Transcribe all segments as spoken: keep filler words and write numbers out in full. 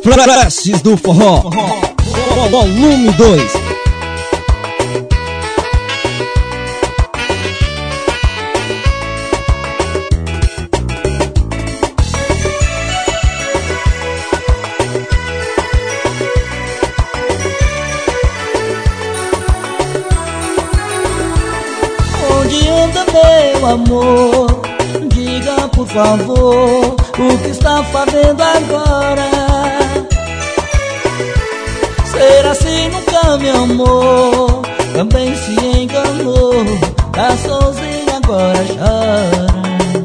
Preces do Forró, volume dois. Onde anda meu amor? Diga por favor o que está fazendo agora. Será assim nunca me amou? Também se enganou, tá sozinha agora chora.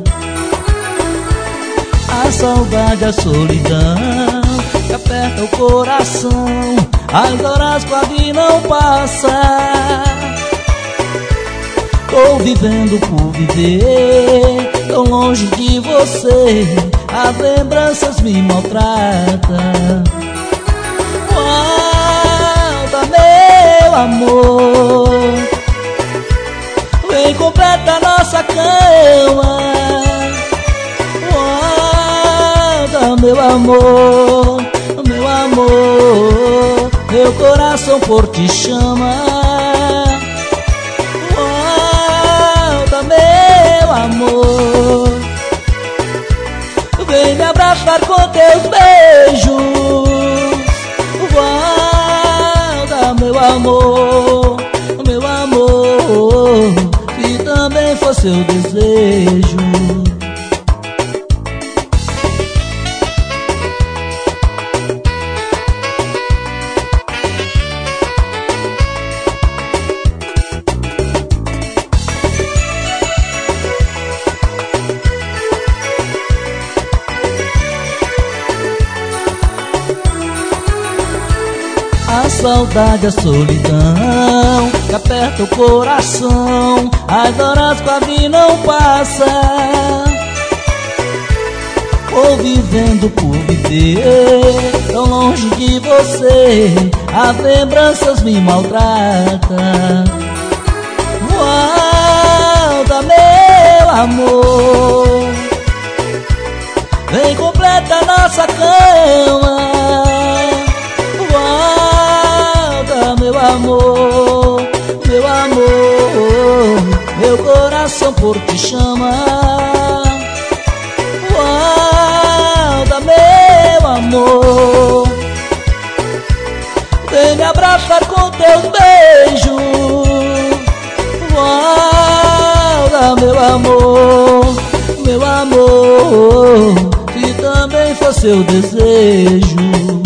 A saudade, a solidão que aperta o coração, as horas quase não passam. Tô vivendo por viver, tão longe de você, as lembranças me maltratam. Volta, meu amor, vem completa nossa cama. Volta, meu amor, meu amor, meu coração por ti chama. Meu amor, vem me abraçar com teus beijos. Volta, meu amor, meu amor, se também for seu desejo. A saudade, a solidão que aperta o coração, as horas quase não passam. Vou vivendo por viver, tão longe de você, as lembranças me maltratam. Volta, meu amor, vem completa nossa cama. Meu amor, meu amor, meu coração por ti chama. Volta, meu amor, vem me abraçar com teus beijos. Volta, meu amor, meu amor, se também for seu desejo.